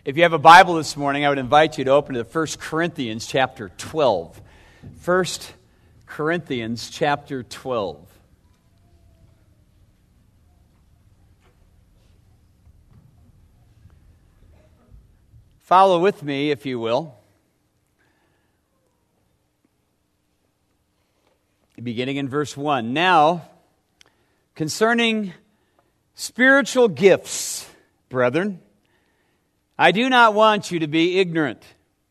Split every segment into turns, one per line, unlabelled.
If you have a Bible this morning, I would invite you to open to 1 Corinthians chapter 12. 1 Corinthians chapter 12. Follow with me, if you will. Beginning in verse 1. Now, concerning spiritual gifts, brethren, I do not want you to be ignorant.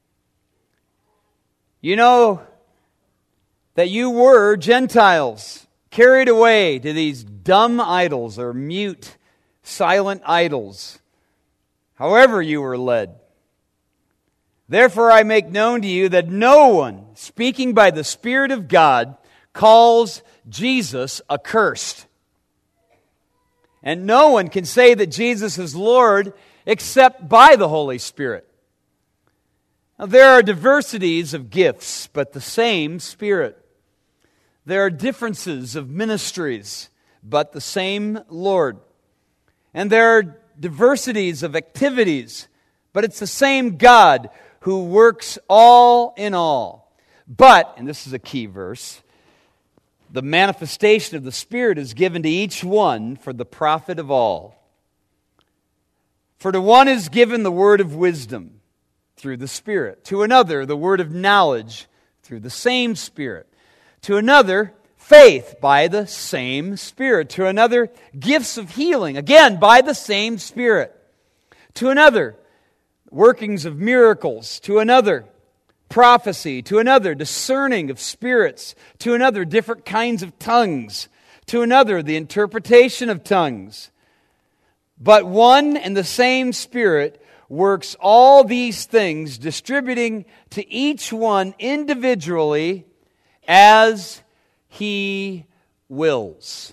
You know that you were Gentiles, carried away to these dumb idols or mute, silent idols, however you were led. Therefore I make known to you that no one, speaking by the Spirit of God, calls Jesus accursed. And no one can say that Jesus is Lord except by the Holy Spirit. Now, there are diversities of gifts, but the same Spirit. There are differences of ministries, but the same Lord. And there are diversities of activities, but it's the same God who works all in all. But, and this is a key verse, the manifestation of the Spirit is given to each one for the profit of all. For to one is given the word of wisdom through the Spirit, to another the word of knowledge through the same Spirit, to another faith by the same Spirit, to another gifts of healing, again by the same Spirit, to another workings of miracles, to another prophecy, to another discerning of spirits, to another different kinds of tongues, to another the interpretation of tongues. But one and the same Spirit works all these things, distributing to each one individually as He wills.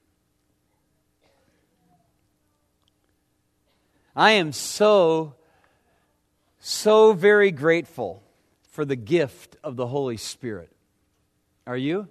I am so very grateful for the gift of the Holy Spirit. Are you?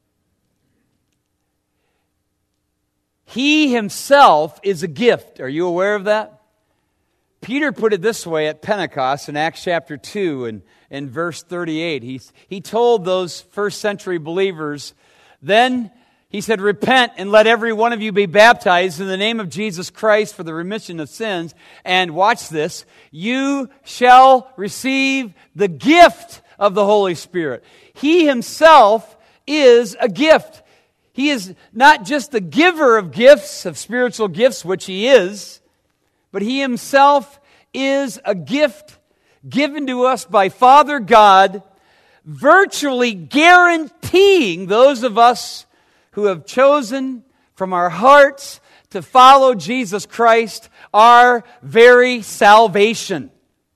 He Himself is a gift. Are you aware of that? Peter put it this way at Pentecost in Acts chapter 2 and in verse 38. He told those first century believers, then he said, repent and let every one of you be baptized in the name of Jesus Christ for the remission of sins. And watch this, you shall receive the gift of the Holy Spirit. He Himself is a gift. He is not just the giver of gifts, of spiritual gifts, which He is, but He Himself is a gift given to us by Father God, virtually guaranteeing those of us who have chosen from our hearts to follow Jesus Christ our very salvation.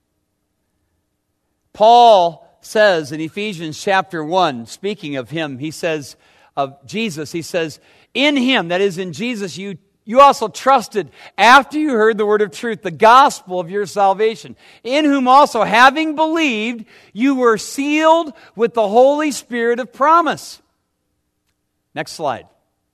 Paul says in Ephesians chapter 1, speaking of Him, he says, of Jesus, he says, in Him, that is in Jesus, you also trusted after you heard the word of truth, the gospel of your salvation, in whom also, having believed, you were sealed with the Holy Spirit of promise. Next slide.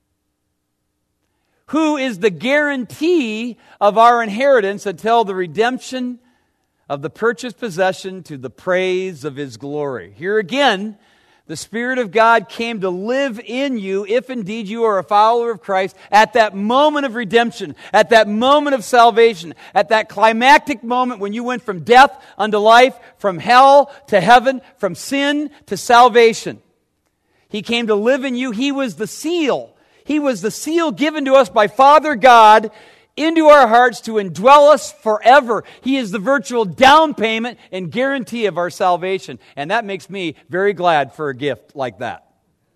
Who is the guarantee of our inheritance until the redemption of the purchased possession to the praise of His glory. Here again, the Spirit of God came to live in you if indeed you are a follower of Christ at that moment of redemption, at that moment of salvation, at that climactic moment when you went from death unto life, from hell to heaven, from sin to salvation. He came to live in you. He was the seal. He was the seal given to us by Father God into our hearts to indwell us forever. He is the virtual down payment and guarantee of our salvation. And that makes me very glad for a gift like that.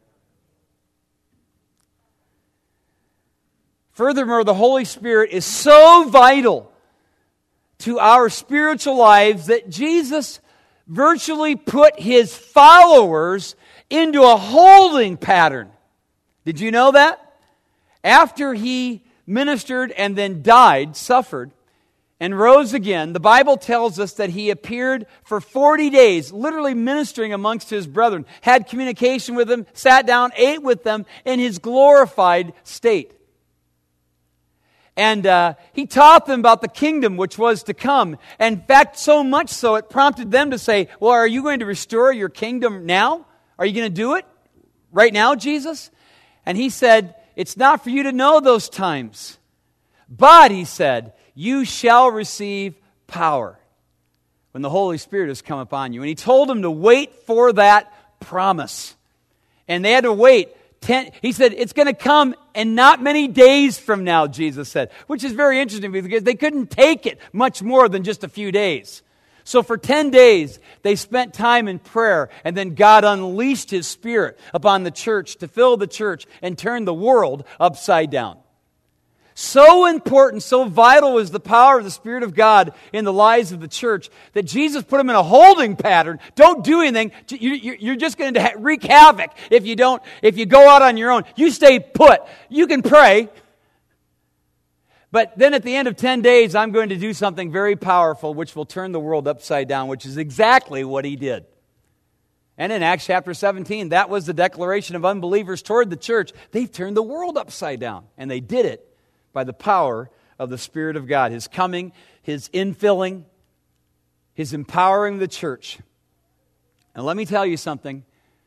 Furthermore, the Holy Spirit is so vital to our spiritual lives that Jesus virtually put His followers into a holding pattern. Did you know that? After He ministered and then died, suffered, and rose again, the Bible tells us that He appeared for 40 days, literally ministering amongst His brethren, had communication with them, sat down, ate with them in His glorified state. And he taught them about the kingdom which was to come. And in fact, so much so, it prompted them to say, well, are you going to restore your kingdom now? Are you going to do it right now, Jesus? And he said, it's not for you to know those times. But, he said, you shall receive power when the Holy Spirit has come upon you. And he told them to wait for that promise. And they had to wait. He said, it's going to come in not many days from now, Jesus said, which is very interesting because they couldn't take it much more than just a few days. So for 10 days, they spent time in prayer, and then God unleashed His Spirit upon the church to fill the church and turn the world upside down. So important, so vital was the power of the Spirit of God in the lives of the church that Jesus put them in a holding pattern. Don't do anything. You're just going to wreak havoc if you go out on your own. You stay put. You can pray. But then at the end of 10 days, I'm going to do something very powerful which will turn the world upside down, which is exactly what He did. And in Acts chapter 17, that was the declaration of unbelievers toward the church. They've turned the world upside down, and they did it by the power of the Spirit of God, His coming, His infilling, His empowering the church. And let me tell you something.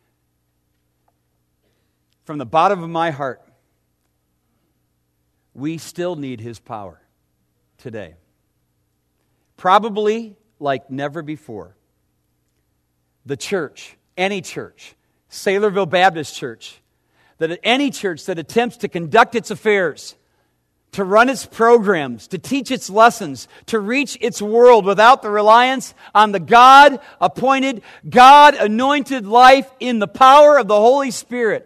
From the bottom of my heart, we still need His power today. Probably like never before. The church, any church, Saylorville Baptist Church, any church that attempts to conduct its affairs, to run its programs, to teach its lessons, to reach its world without the reliance on the God-appointed, God-anointed life in the power of the Holy Spirit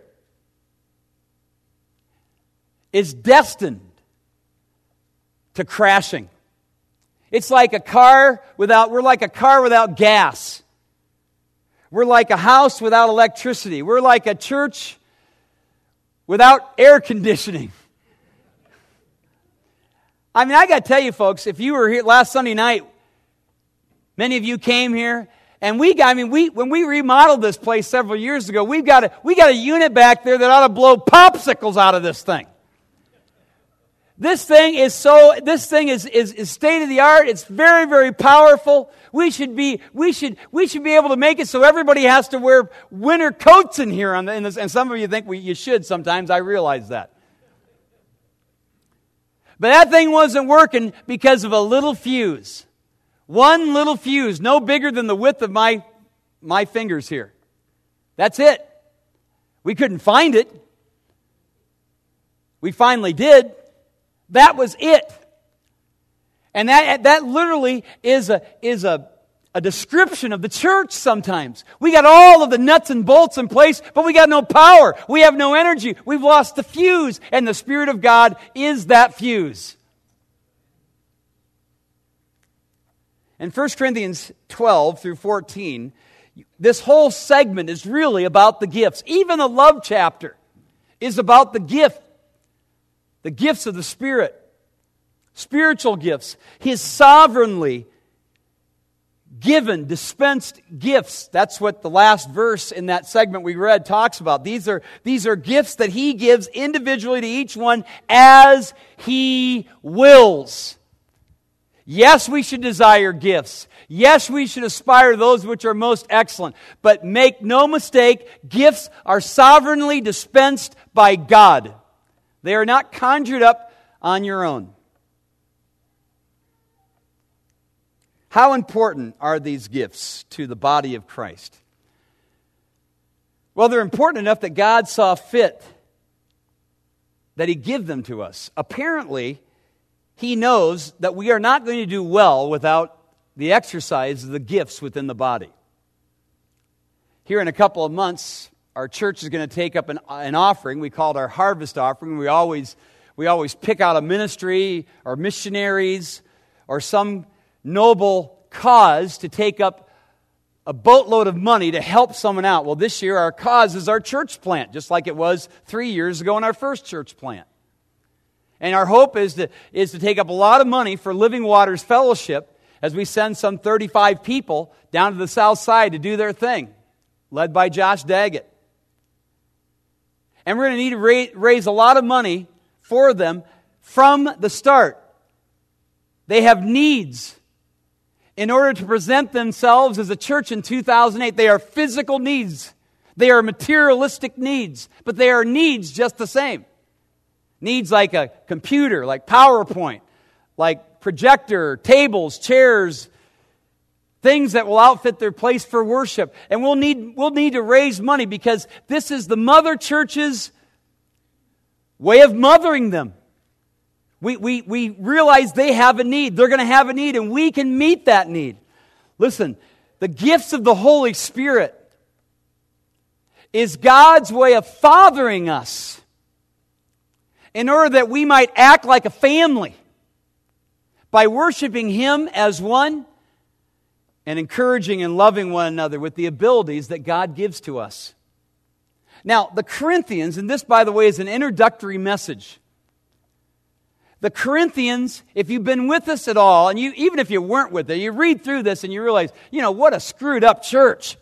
is destined to crashing. It's like we're like a car without gas. We're like a house without electricity. We're like a church without air conditioning. I mean, I got to tell you, folks, if you were here last Sunday night, many of you came here, and when we remodeled this place several years ago, we got a unit back there that ought to blow popsicles out of this thing. This thing is state of the art. It's very, very powerful. We should be able to make it so everybody has to wear winter coats in here. And some of you think you should sometimes. I realize that. But that thing wasn't working because of a little fuse. One little fuse, no bigger than the width of my fingers here. That's it. We couldn't find it. We finally did. That was it. And that literally is a description of the church sometimes. We got all of the nuts and bolts in place, but we got no power. We have no energy. We've lost the fuse, and the Spirit of God is that fuse. In 1 Corinthians 12 through 14, this whole segment is really about the gifts. Even the love chapter is about the gifts of the Spirit. Spiritual gifts. His sovereignly given, dispensed gifts. That's what the last verse in that segment we read talks about. These are gifts that He gives individually to each one as He wills. Yes, we should desire gifts. Yes, we should aspire to those which are most excellent. But make no mistake, gifts are sovereignly dispensed by God. They are not conjured up on your own. How important are these gifts to the body of Christ? Well, they're important enough that God saw fit that He give them to us. Apparently, He knows that we are not going to do well without the exercise of the gifts within the body. Here in a couple of months, our church is going to take up an offering. We call it our harvest offering. We always pick out a ministry or missionaries or some noble cause to take up a boatload of money to help someone out. Well, this year our cause is our church plant, just like it was 3 years ago in our first church plant. And our hope is to take up a lot of money for Living Waters Fellowship as we send some 35 people down to the south side to do their thing, led by Josh Daggett. And we're going to need to raise a lot of money for them from the start. They have needs. In order to present themselves as a church in 2008, they are physical needs. They are materialistic needs, but they are needs just the same. Needs like a computer, like PowerPoint, like projector, tables, chairs, things that will outfit their place for worship. And we'll need to raise money because this is the mother church's way of mothering them. We realize they have a need. They're going to have a need, and we can meet that need. Listen, the gifts of the Holy Spirit is God's way of fathering us in order that we might act like a family by worshiping Him as one and encouraging and loving one another with the abilities that God gives to us. Now, the Corinthians, and this, by the way, is an introductory message. The Corinthians, if you've been with us at all, and even if you weren't with it, you read through this and you realize, what a screwed up church.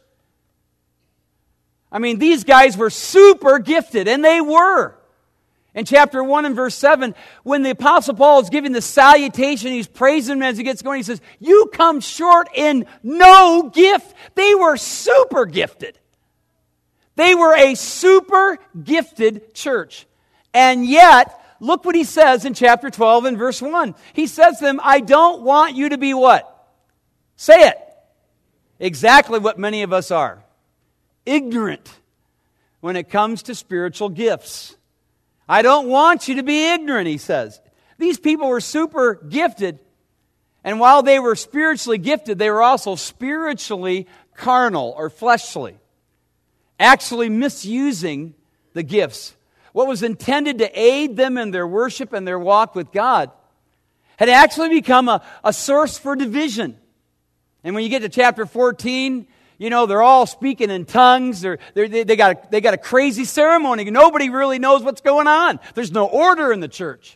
I mean, these guys were super gifted, and they were. In chapter 1 and verse 7, when the Apostle Paul is giving the salutation, he's praising him as he gets going, he says, you come short in no gift. They were super gifted. They were a super gifted church. And yet, look what he says in chapter 12 and verse 1. He says to them, I don't want you to be what? Say it. Exactly what many of us are. Ignorant when it comes to spiritual gifts. I don't want you to be ignorant, he says. These people were super gifted, and while they were spiritually gifted, they were also spiritually carnal or fleshly, actually misusing the gifts. What was intended to aid them in their worship and their walk with God had actually become a source for division. And when you get to chapter 14, they're all speaking in tongues. They got a crazy ceremony. Nobody really knows what's going on. There's no order in the church.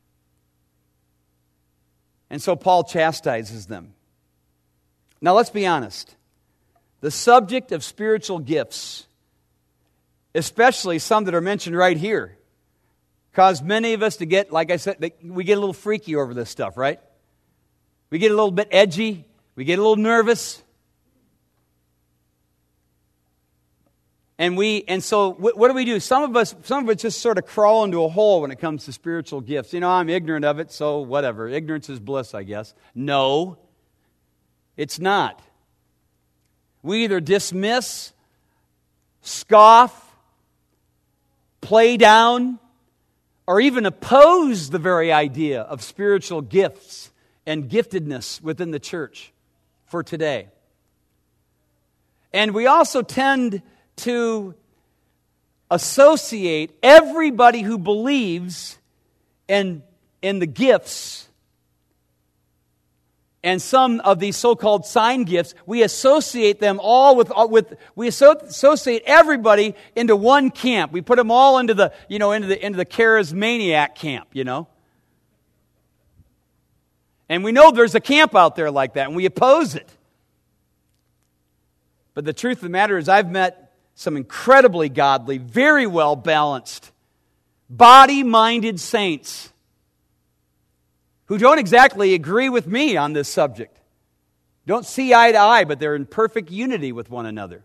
And so Paul chastises them. Now let's be honest. The subject of spiritual gifts, especially some that are mentioned right here, cause many of us to get, like I said, we get a little freaky over this stuff, right? We get a little bit edgy. We get a little nervous. And so what do? Some of us just sort of crawl into a hole when it comes to spiritual gifts. I'm ignorant of it, so whatever. Ignorance is bliss, I guess. No, it's not. We either dismiss, scoff, play down, or even oppose the very idea of spiritual gifts and giftedness within the church for today. And we also tend to associate everybody who believes in the gifts and some of these so-called sign gifts. We associate them all we associate everybody into one camp. We put them all into the charismaniac camp, And we know there's a camp out there like that, and we oppose it. But the truth of the matter is, I've met some incredibly godly, very well balanced, body-minded saints who don't exactly agree with me on this subject. Don't see eye to eye, but they're in perfect unity with one another.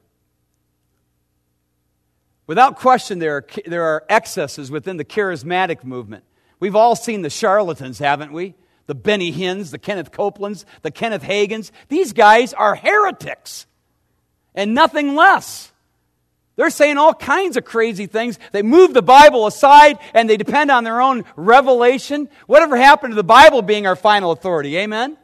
Without question, there are excesses within the charismatic movement. We've all seen the charlatans, haven't we? The Benny Hinns, the Kenneth Copelands, the Kenneth Hagins. These guys are heretics and nothing less. They're saying all kinds of crazy things. They move the Bible aside and they depend on their own revelation. Whatever happened to the Bible being our final authority? Amen?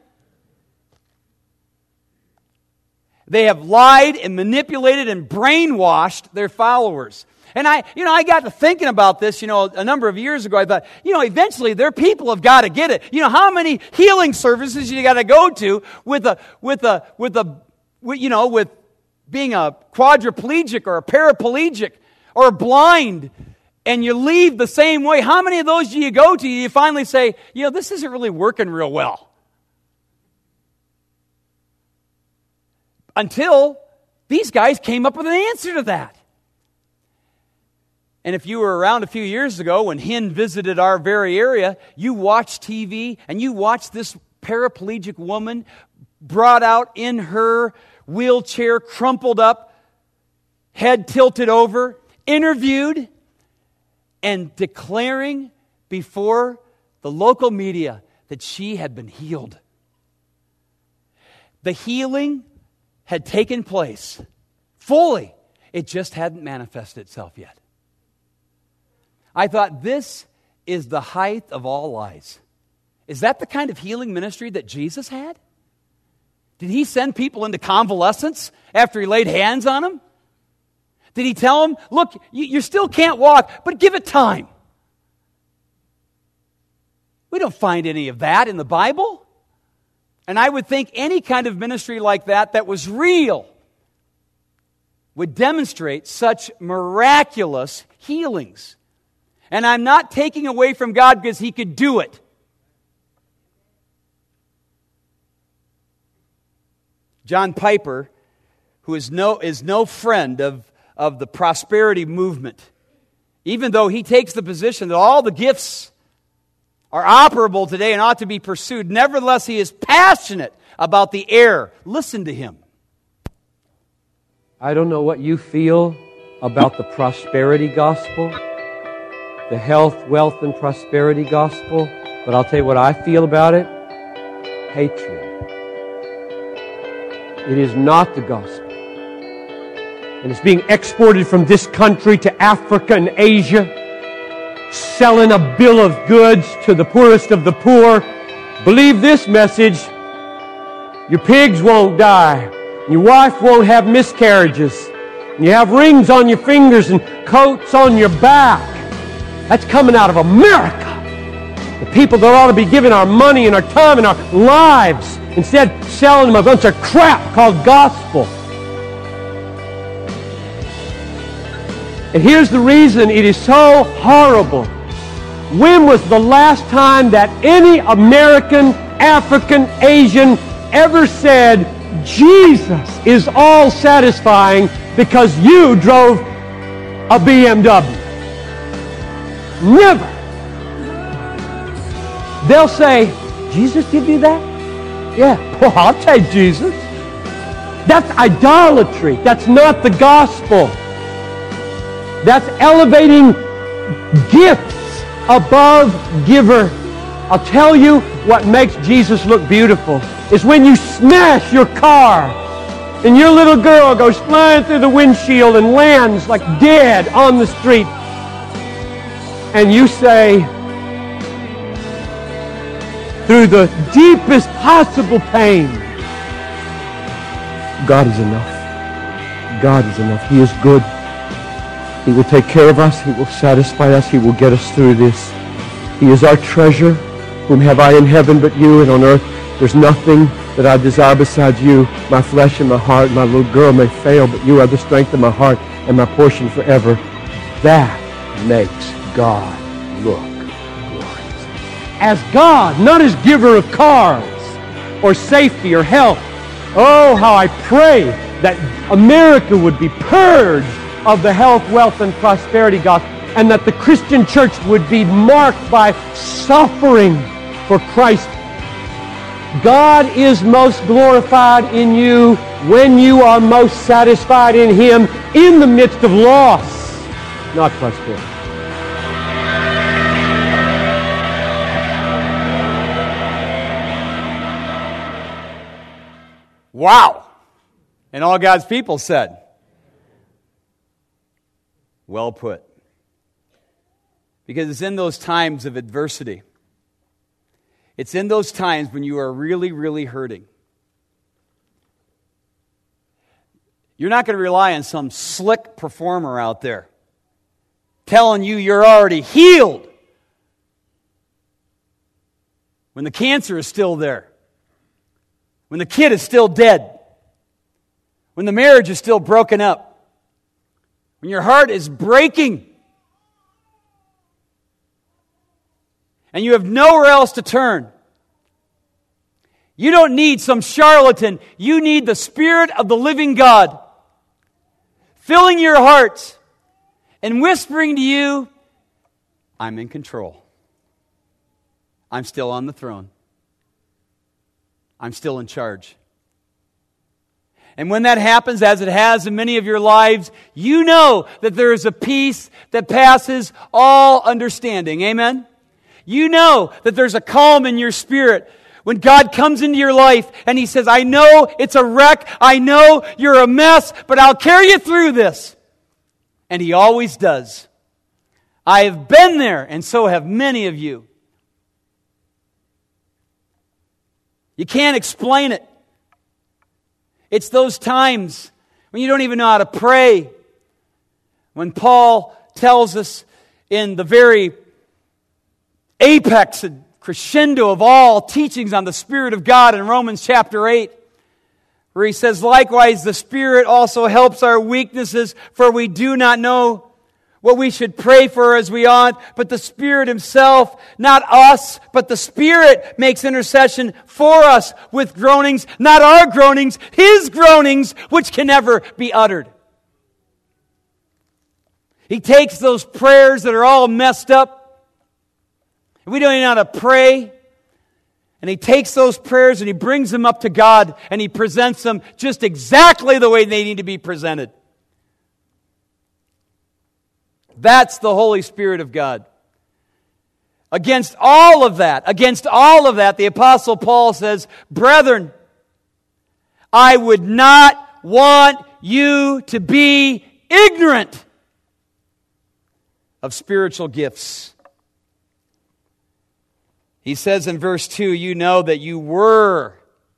They have lied and manipulated and brainwashed their followers. And I got to thinking about this, a number of years ago. I thought, eventually their people have got to get it. How many healing services you got to go to with being a quadriplegic or a paraplegic or blind, and you leave the same way? How many of those do you go to? You finally say, this isn't really working real well. Until these guys came up with an answer to that. And if you were around a few years ago when Hinn visited our very area, you watched TV and you watched this paraplegic woman brought out in her wheelchair, crumpled up, head tilted over, interviewed, and declaring before the local media that she had been healed. The healing had taken place fully. It just hadn't manifested itself yet. I thought, this is the height of all lies. Is that the kind of healing ministry that Jesus had? Did He send people into convalescence after He laid hands on them? Did He tell them, look, you still can't walk, but give it time? We don't find any of that in the Bible. And I would think any kind of ministry like that was real would demonstrate such miraculous healings. And I'm not taking away from God because He could do it. John Piper, who is no friend of the prosperity movement, even though he takes the position that all the gifts are operable today and ought to be pursued, nevertheless he is passionate about the air. Listen to him.
I don't know what you feel about the prosperity gospel, the health, wealth, and prosperity gospel, but I'll tell you what I feel about it. Hatred. It is not the gospel. And it's being exported from this country to Africa and Asia, selling a bill of goods to the poorest of the poor. Believe this message: your pigs won't die, your wife won't have miscarriages, and you have rings on your fingers and coats on your back. That's coming out of America. The people that ought to be giving our money and our time and our lives, instead selling them a bunch of crap called gospel. And here's the reason it is so horrible. When was the last time that any American, African, Asian ever said, Jesus is all satisfying because you drove a BMW? Never. They'll say, Jesus did do that? Yeah, well, I'll take Jesus. That's idolatry. That's not the gospel. That's elevating gifts above giver. I'll tell you what makes Jesus look beautiful is when you smash your car and your little girl goes flying through the windshield and lands like dead on the street. And you say, through the deepest possible pain, God is enough. God is enough. He is good. He will take care of us. He will satisfy us. He will get us through this. He is our treasure. Whom have I in heaven but you? And on earth there's nothing that I desire besides you. My flesh and my heart, my little girl may fail, but you are the strength of my heart and my portion forever. That makes God look glorious. As God, not as giver of cars or safety or health. Oh, how I pray that America would be purged of the health, wealth, and prosperity gospel, and that the Christian church would be marked by suffering for Christ. God is most glorified in you when you are most satisfied in Him in the midst of loss, not prosperity.
Wow! And all God's people said, well put. Because it's in those times of adversity. It's in those times when you are really, really hurting. You're not going to rely on some slick performer out there telling you you're already healed when the cancer is still there, when the kid is still dead, when the marriage is still broken up, when your heart is breaking and you have nowhere else to turn. You don't need some charlatan. You need the Spirit of the living God filling your heart and whispering to you, I'm in control. I'm still on the throne. I'm still in charge. And when that happens, as it has in many of your lives, you know that there is a peace that passes all understanding. Amen? You know that there's a calm in your spirit when God comes into your life and He says, I know it's a wreck. I know you're a mess, but I'll carry you through this. And He always does. I have been there, and so have many of you. You can't explain it. It's those times when you don't even know how to pray. When Paul tells us in the very apex and crescendo of all teachings on the Spirit of God in Romans chapter 8, where he says, likewise the Spirit also helps our weaknesses, for we do not know what we should pray for as we ought, but the Spirit Himself, not us, but the Spirit makes intercession for us with groanings, not our groanings, His groanings, which can never be uttered. He takes those prayers that are all messed up, and we don't even know how to pray, and He takes those prayers and He brings them up to God, and He presents them just exactly the way they need to be presented. That's the Holy Spirit of God. Against all of that, the Apostle Paul says, brethren, I would not want you to be ignorant of spiritual gifts. He says in verse 2, you know that you were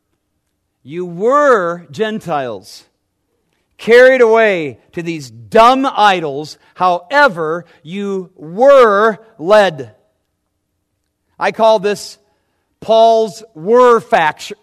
Gentiles, carried away to these dumb idols, however you were led. I call this Paul's were factor.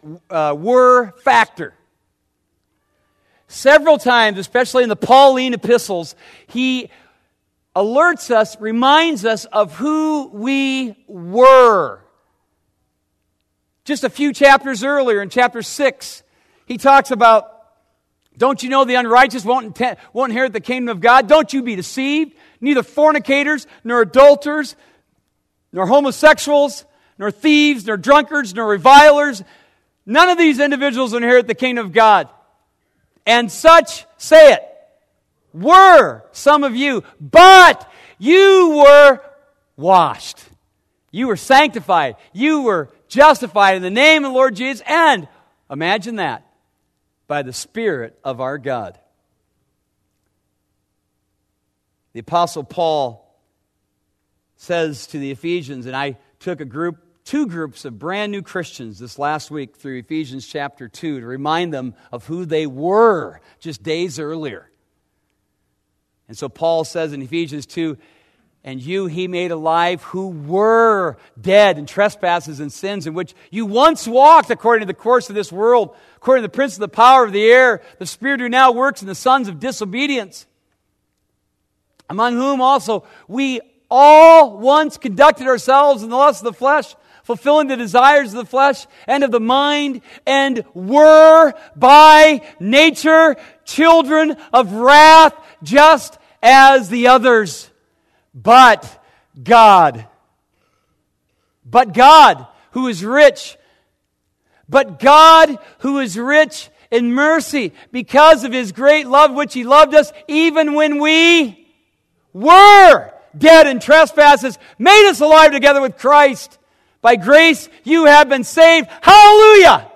Several times, especially in the Pauline epistles, he alerts us, reminds us of who we were. Just a few chapters earlier, in chapter 6, he talks about, don't you know the unrighteous won't inherit the kingdom of God? Don't you be deceived. Neither fornicators, nor adulterers, nor homosexuals, nor thieves, nor drunkards, nor revilers. None of these individuals inherit the kingdom of God. And such, say it, were some of you, but you were washed. You were sanctified. You were justified in the name of the Lord Jesus. And imagine that. By the Spirit of our God. The Apostle Paul says to the Ephesians, and I took two groups of brand new Christians this last week through Ephesians chapter 2 to remind them of who they were just days earlier. And so Paul says in Ephesians 2, and you He made alive who were dead in trespasses and sins, in which you once walked according to the course of this world, according to the prince of the power of the air, the spirit who now works in the sons of disobedience, among whom also we all once conducted ourselves in the lust of the flesh, fulfilling the desires of the flesh and of the mind, and were by nature children of wrath, just as the others. But God, who is rich in mercy, because of His great love which He loved us, even when we were dead in trespasses, made us alive together with Christ. By grace you have been saved. Hallelujah!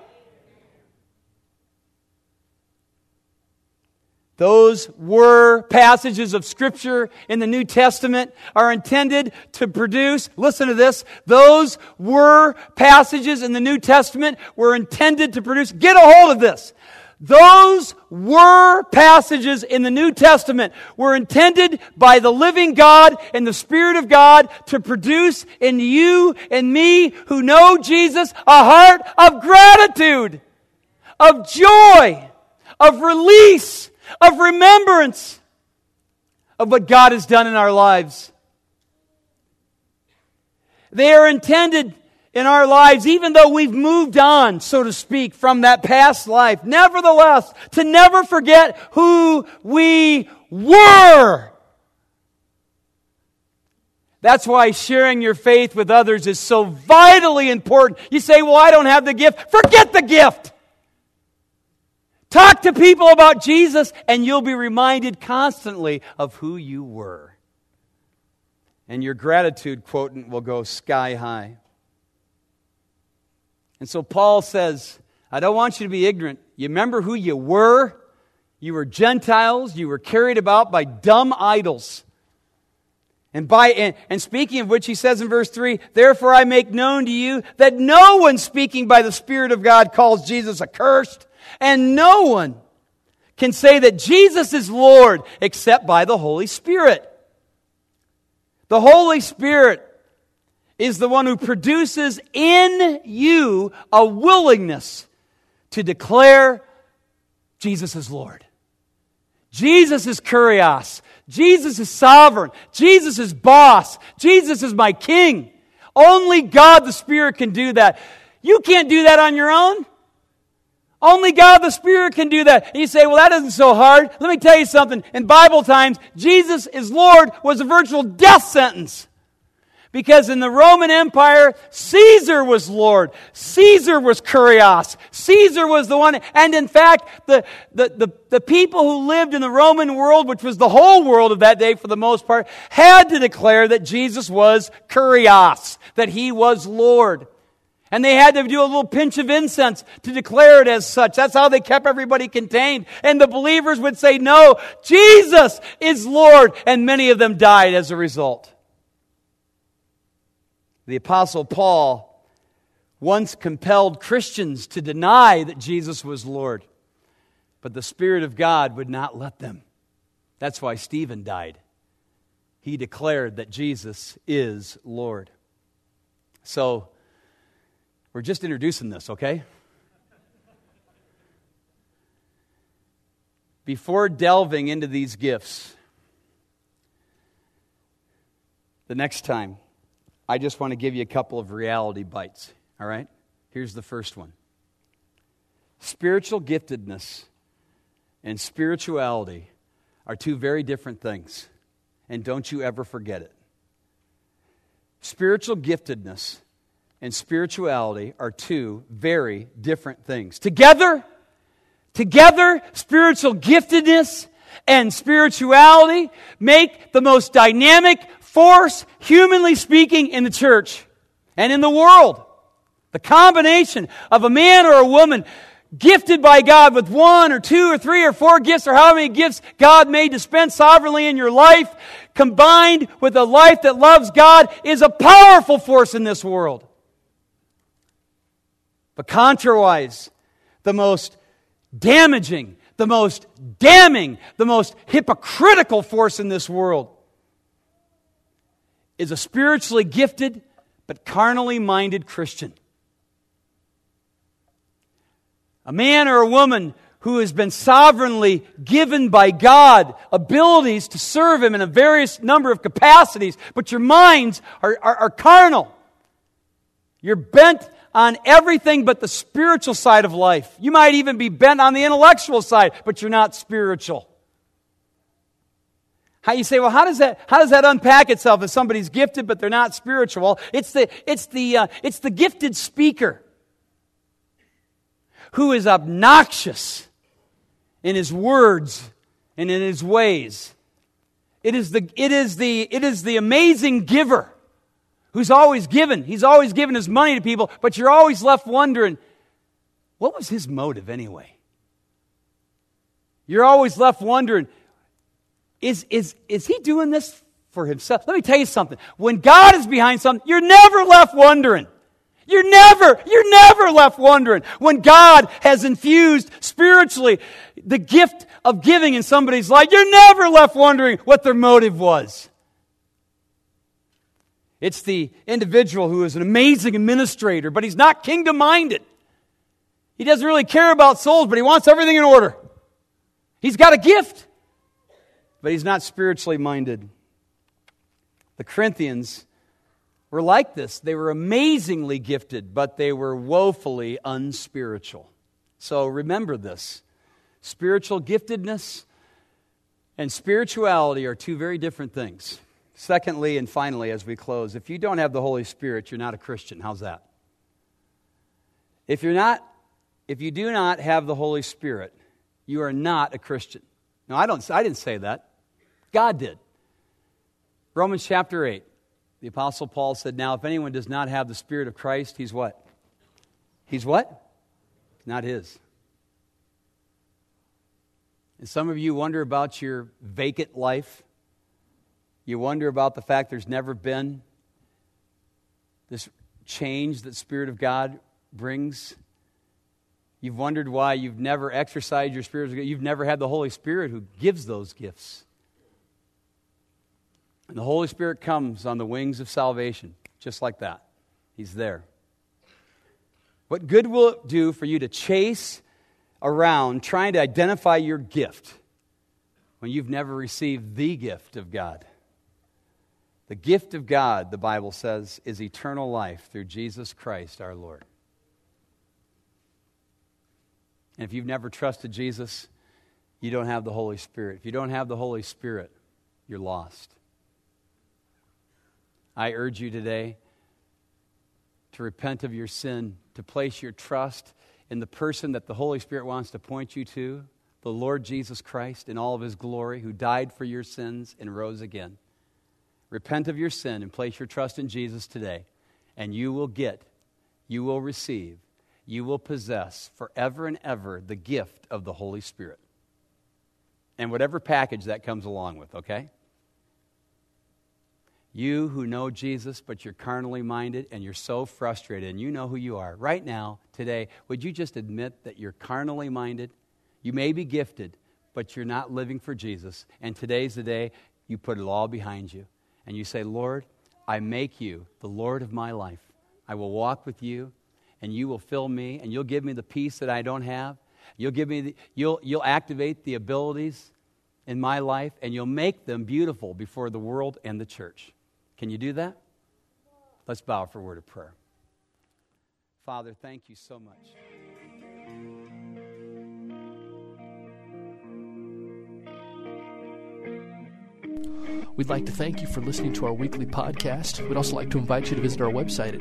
Those were passages of Scripture in the New Testament are intended to produce, listen to this, those were passages in the New Testament were intended to produce, get a hold of this, those were passages in the New Testament were intended by the living God and the Spirit of God to produce in you and me who know Jesus a heart of gratitude, of joy, of release, of remembrance of what God has done in our lives. They are intended in our lives, even though we've moved on, so to speak, from that past life, nevertheless, to never forget who we were That's why sharing your faith with others is so vitally important. You say, well, I don't have the gift. Forget the gift. Talk to people about Jesus, and you'll be reminded constantly of who you were. And your gratitude quotient will go sky high. And so Paul says, I don't want you to be ignorant. You remember who you were? You were Gentiles. You were carried about by dumb idols. And speaking of which, he says in verse 3, therefore I make known to you that no one speaking by the Spirit of God calls Jesus accursed, and no one can say that Jesus is Lord except by the Holy Spirit. The Holy Spirit is the one who produces in you a willingness to declare Jesus is Lord. Jesus is Kurios. Jesus is sovereign. Jesus is boss. Jesus is my king. Only God the Spirit can do that. You can't do that on your own. Only God the Spirit can do that. And you say, well, that isn't so hard. Let me tell you something. In Bible times, Jesus is Lord was a virtual death sentence. Because in the Roman Empire, Caesar was Lord. Caesar was Kurios. Caesar was the one. And in fact, the people who lived in the Roman world, which was the whole world of that day for the most part, had to declare that Jesus was Kurios, that He was Lord. And they had to do a little pinch of incense to declare it as such. That's how they kept everybody contained. And the believers would say, no, Jesus is Lord. And many of them died as a result. The Apostle Paul once compelled Christians to deny that Jesus was Lord. But the Spirit of God would not let them. That's why Stephen died. He declared that Jesus is Lord. So, we're just introducing this, okay? Before delving into these gifts, the next time, I just want to give you a couple of reality bites, all right? Here's the first one. Spiritual giftedness and spirituality are two very different things, and don't you ever forget it. Spiritual giftedness and spirituality are two very different things. Together, spiritual giftedness and spirituality make the most dynamic force, humanly speaking, in the church and in the world. The combination of a man or a woman gifted by God with one or two or three or four gifts or however many gifts God may dispense sovereignly in your life, combined with a life that loves God, is a powerful force in this world. But contrariwise, the most damaging, the most damning, the most hypocritical force in this world is a spiritually gifted but carnally minded Christian. A man or a woman who has been sovereignly given by God abilities to serve Him in a various number of capacities, but your minds are carnal. You're bent on everything but the spiritual side of life. You might even be bent on the intellectual side, but you're not spiritual. How you say, well, how does that unpack itself if somebody's gifted but they're not spiritual? Well, it's the gifted speaker who is obnoxious in his words and in his ways. It is the amazing giver who's always given. He's always given his money to people, but you're always left wondering, what was his motive anyway? You're always left wondering, is he doing this for himself? Let me tell you something. When God is behind something, you're never left wondering. You're never left wondering. When God has infused spiritually the gift of giving in somebody's life, you're never left wondering what their motive was. It's the individual who is an amazing administrator, but he's not kingdom-minded. He doesn't really care about souls, but he wants everything in order. He's got a gift, but he's not spiritually minded. The Corinthians were like this. They were amazingly gifted, but they were woefully unspiritual. So remember this. Spiritual giftedness and spirituality are two very different things. Secondly and finally, as we close, if you don't have the Holy Spirit, you're not a Christian. How's that? If you do not have the Holy Spirit, you are not a Christian. No, I didn't say that. God did. Romans chapter 8, the Apostle Paul said, now if anyone does not have the Spirit of Christ, he's what? He's what? Not his. And some of you wonder about your vacant life. You wonder about the fact there's never been this change that the Spirit of God brings. You've wondered why you've never exercised your Spirit. You've never had the Holy Spirit who gives those gifts. And the Holy Spirit comes on the wings of salvation, just like that. He's there. What good will it do for you to chase around trying to identify your gift when you've never received the gift of God? The gift of God, the Bible says, is eternal life through Jesus Christ our Lord. And if you've never trusted Jesus, you don't have the Holy Spirit. If you don't have the Holy Spirit, you're lost. I urge you today to repent of your sin, to place your trust in the person that the Holy Spirit wants to point you to, the Lord Jesus Christ in all of His glory, who died for your sins and rose again. Repent of your sin and place your trust in Jesus today, and you will get, you will receive, you will possess forever and ever the gift of the Holy Spirit. And whatever package that comes along with, okay? You who know Jesus, but you're carnally minded and you're so frustrated, and you know who you are. Right now, today, would you just admit that you're carnally minded? You may be gifted, but you're not living for Jesus. And today's the day you put it all behind you. And you say, Lord, I make you the Lord of my life. I will walk with you, and you will fill me, and you'll give me the peace that I don't have. You'll activate the abilities in my life, and you'll make them beautiful before the world and the church. Can you do that? Let's bow for a word of prayer. Father, thank you so much.
We'd like to thank you for listening to our weekly podcast. We'd also like to invite you to visit our website at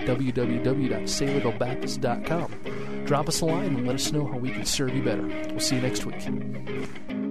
www.saylorvillebaptist.com. Drop us a line and let us know how we can serve you better. We'll see you next week.